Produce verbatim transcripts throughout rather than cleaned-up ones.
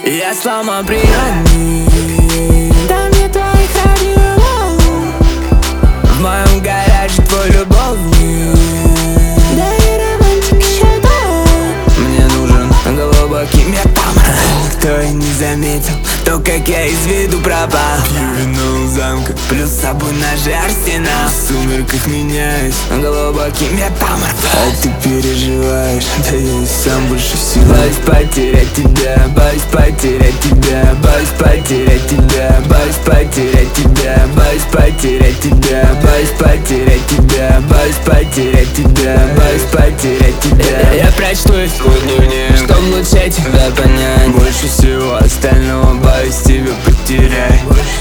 Я сломан приемник, там нет твоих радиоволн. в моем гараже твой любовник. Да и романтик еще да. Мне нужен глубокий метамор. Кто и не заметил то, как я из виду пропал. Пью вино у замка, плюс с собой ножи арсенал. В сумерках меняюсь, глубокий метамор. А ты переживаешь, да я и сам больше всего. Боюсь потерять тебя, боюсь потерять тебя, боюсь потерять тебя, боюсь потерять тебя, боюсь потерять тебя, боюсь потерять тебя, боюсь потерять тебя, боюсь потерять тебя. Я прочту твой дневник, чтоб лучше тебя понять. Больше всего остального боюсь тебя потерять.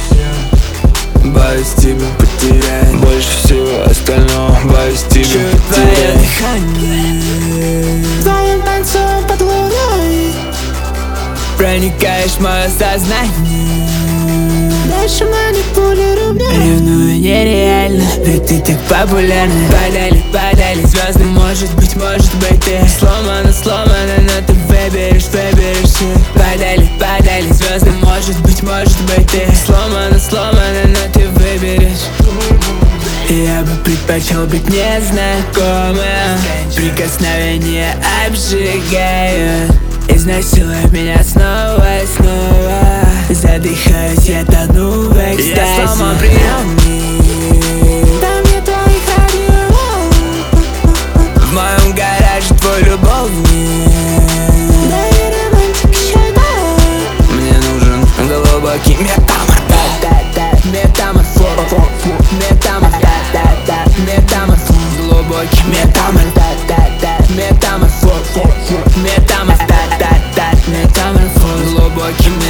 Боюсь тебя потерять. Больше всего остального боюсь тебя потерять. Дыхание, Вдвоем танцуем под луной. проникаешь в мое сознание. Дальше манипулируем. Ревную нереально, ведь ты так популярна. Падали, падали звезды, может быть, может быть ты сломана, сломана, но ты выберешь, выберешь и падали, падали звезды, может быть, может быть ты сломана, сломана, но ты выберешь. Я бы предпочел быть незнакомым. Прикосновения обжигают. Изнасилуй меня снова и снова. Задыхаюсь, я тону в экстазе. Я сломан приемник, Там нет твоих радиоволн. в моем гараже твой любовник. Да и романтик еще да. Мне нужен глубокий метамор. Метаморфоз, метаморфоз, метаморфоз, глубокий метаморфоз, метаморфоз, метаморфоз, метаморфоз, глубокий метаморфоз.